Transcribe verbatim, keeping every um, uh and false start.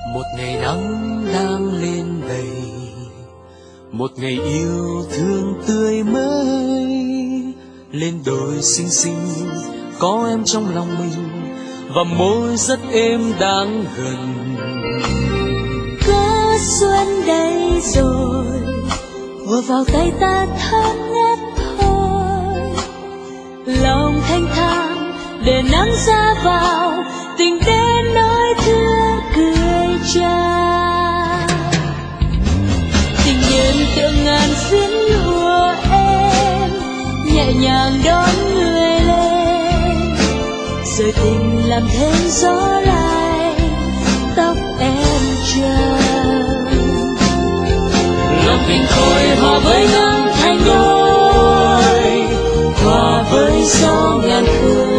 Một ngày nắng đang lên đầy, một ngày yêu thương tươi mới, lên đồi xinh xinh có em trong lòng mình và môi rất êm đáng gần. Có xuân đây rồi, ùa vào tay ta thơm ngát thôi, lòng thanh thang để nắng ra vào, tình đến nỗi thương cười tràn. Tình nhân tựa ngàn phiến lụa em, nhẹ nhàng đón người lên, rồi tình làm thêm gió lạnh tóc em trơn. Lòng tình tôi hòa với nắng thành đôi, hòa với gió ngàn phương.